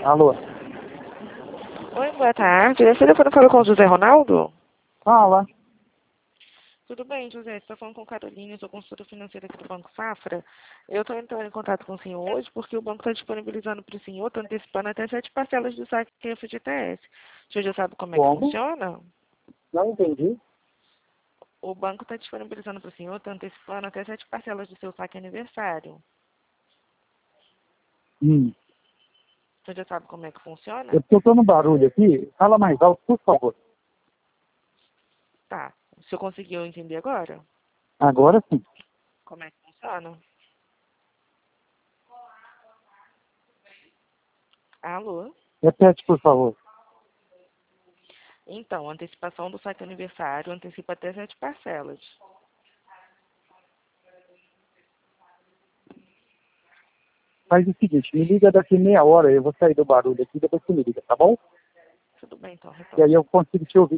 Alô? Oi, boa tarde. Esse telefone falou com o José Ronaldo? Fala. Tudo bem, José? Você está falando com Carolina, sou consultora financeira aqui do Banco Safra. Eu estou entrando em contato com o senhor hoje porque o banco está disponibilizando para o senhor, está antecipando até 7 parcelas do saque FGTS. O senhor já sabe como é que funciona? Não entendi. O banco está disponibilizando para o senhor, está antecipando até 7 parcelas do seu saque aniversário. Hum. O senhor já sabe como é que funciona? Eu tô no barulho aqui. Fala mais alto, por favor. Tá. O senhor conseguiu entender agora? Agora sim. Como é que funciona? Alô? Repete, por favor. Então, antecipação do saque aniversário antecipa até 7 parcelas. Faz o seguinte, me liga daqui meia hora. Eu vou sair do barulho aqui, depois você me liga, tá bom? Tudo bem, então. E aí eu consigo te ouvir.